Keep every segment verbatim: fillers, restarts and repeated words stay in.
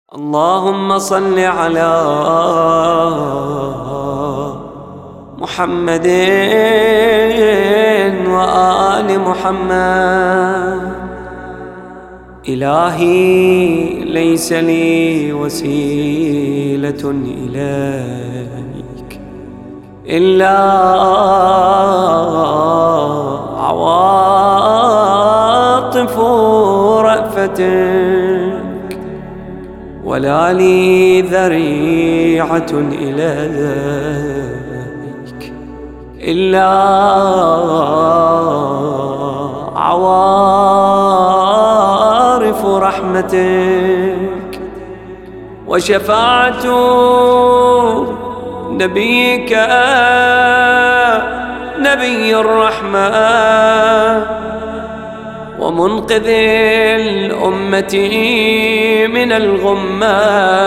اللهم صل على محمد وآل محمد. إلهي ليس لي وسيلة إليك إلا عواطف رأفتك، ولا لي ذريعة إليك إلا عوارف رحمتك، وشفاعة نبيك نبي الرحمة ومنقذ الأمة من الغمة،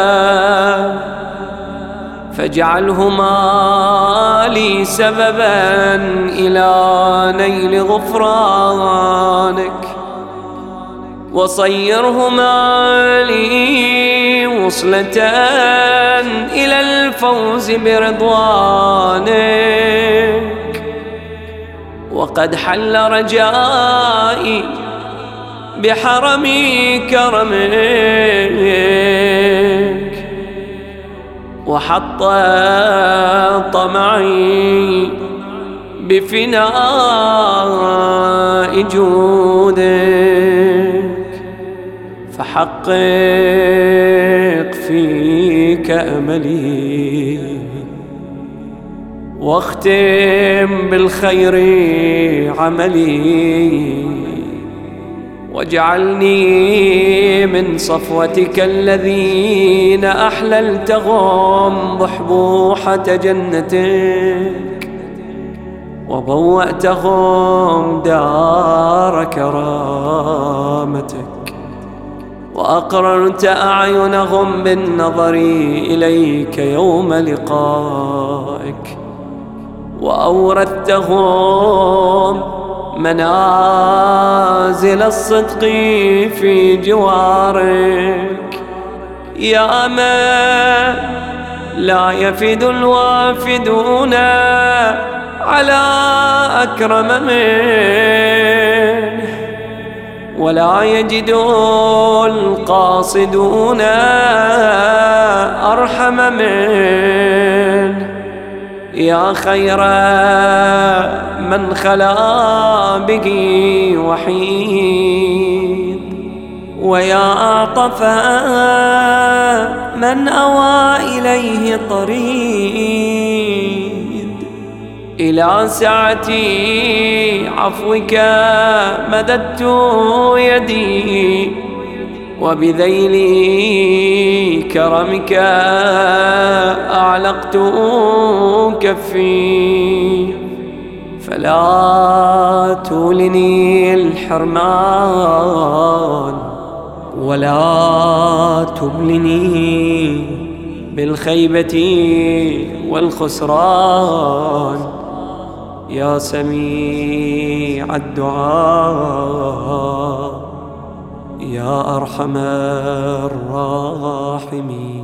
فاجعلهما لي سببا إلى نيل غفرانك، وصيرهما لي وصلة إلى الفوز برضوانك. وقد حل رجائي بحرم كرمك، وحط طمعي بفناء جودك، فحقق فيك أملي واختم بالخير عملي، واجعلني من صفوتك الذين أحللتهم بحبوحة جنتك، وبوأتهم دار كرامتك، وأقررت أعينهم بالنظر إليك يوم لقائك، وأورثتهم منازل الصدق في جوارك، يا من لا يفد الوافدون على أكرم منه، ولا يجد القاصدون أرحم منه، يا خير من خلا به وحيد، ويا أعطف من أوى إليه طريد، إلى سعة عفوك مددت يدي، وبذيل كرمك أعلقت كفي، فلا تولني الحرمان ولا تبلني بالخيبة والخسران، يا سميع الدعاء يا أرحم الراحمين.